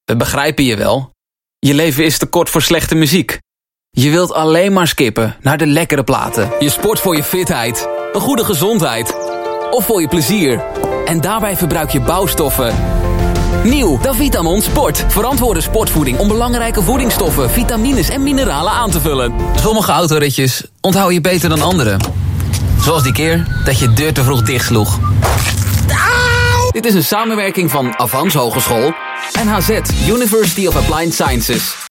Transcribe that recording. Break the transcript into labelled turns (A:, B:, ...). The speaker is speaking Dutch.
A: we begrijpen je wel. Je leven is te kort voor slechte muziek. Je wilt alleen maar skippen naar de lekkere platen. Je sport voor je fitheid, een goede gezondheid of voor je plezier. En daarbij verbruik je bouwstoffen. Nieuw, Davitamon Sport. Verantwoorde sportvoeding om belangrijke voedingsstoffen, vitamines en mineralen aan te vullen. Sommige autoritjes onthoud je beter dan andere. Zoals die keer dat je deur te vroeg dichtsloeg. Dit is een samenwerking van Avans Hogeschool en HZ, University of Applied Sciences.